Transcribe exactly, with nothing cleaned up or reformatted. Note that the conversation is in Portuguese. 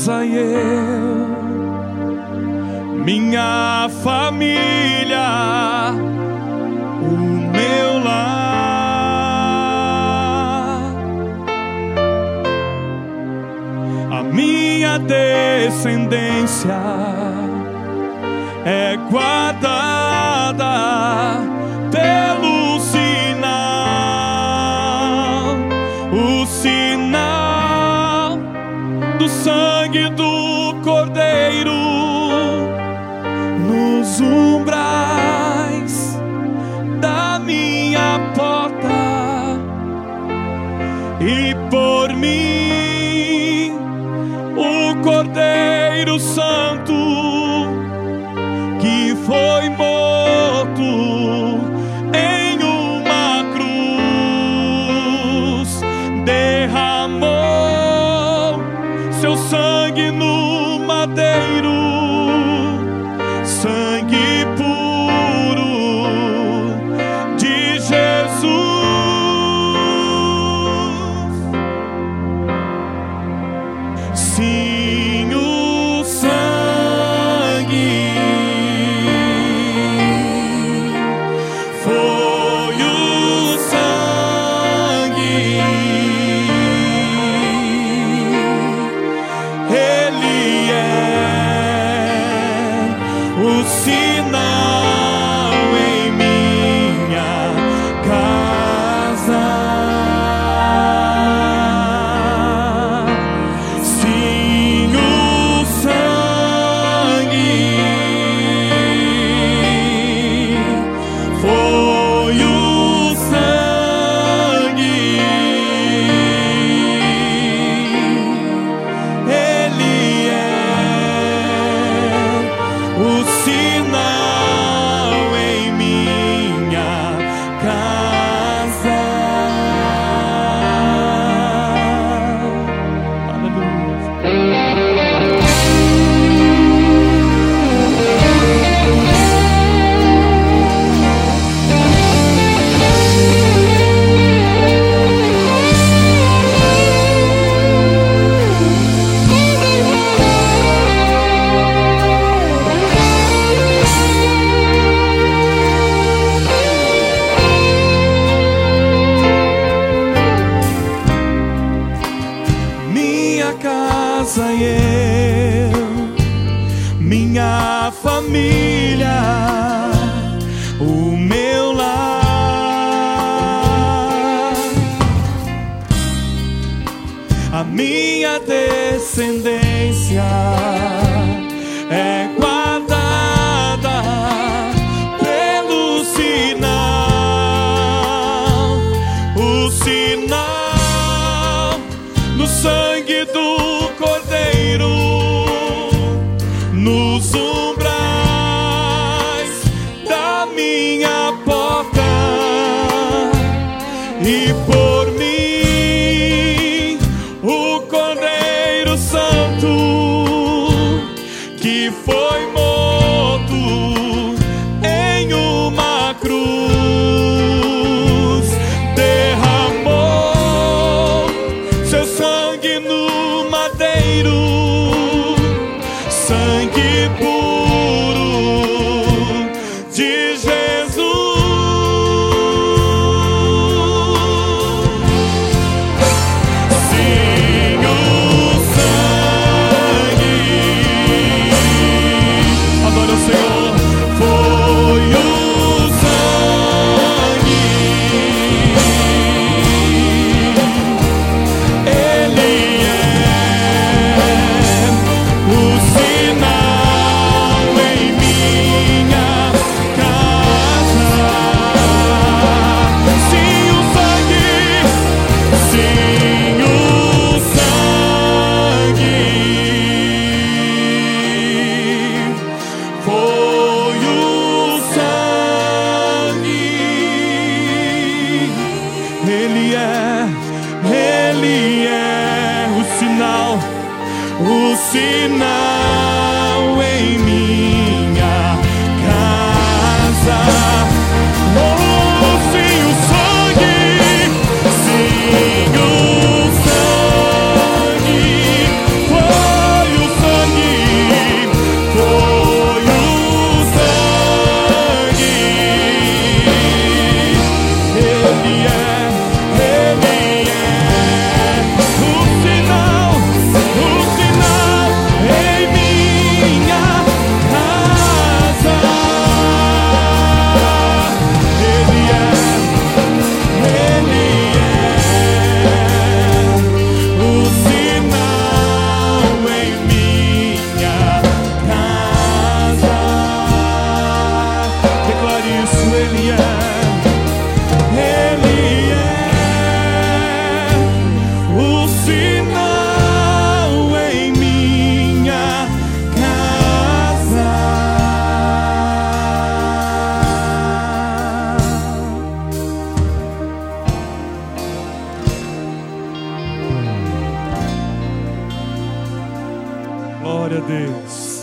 casa e eu, minha família, o meu lar, a minha descendência é guardada pelo sinal, o sinal do sangue do Cordeiro nos umbrais da minha porta, e por mim o Cordeiro Santo que foi morto em uma cruz derramou seu sangue no madeiro, sangue puro de Jesus. Sim, o sangue foi o sangue, ele é o sinal em minha casa. Sim, o sangue foi o sangue, ele é o sinal em minha casa. Minha casa e eu, minha família, o meu lar, a minha descendência é guardada pelo sinal, o sinal no sangue do Cordeiro nos umbrais da minha porta, e por mim o Cordeiro Santo que foi morto em uma cruz derramou seu sangue no madeiro, sangue puro de Jesus. Sim, o sangue, adora o Senhor, foi o sangue, ele é o sinal em minha casa. Sim, o sangue, sim, o sangue foi o sangue, ele é, ele é o sinal, o sinal em minha casa. Oh, sim, o sangue, sim, o sangue foi o Glória a Deus.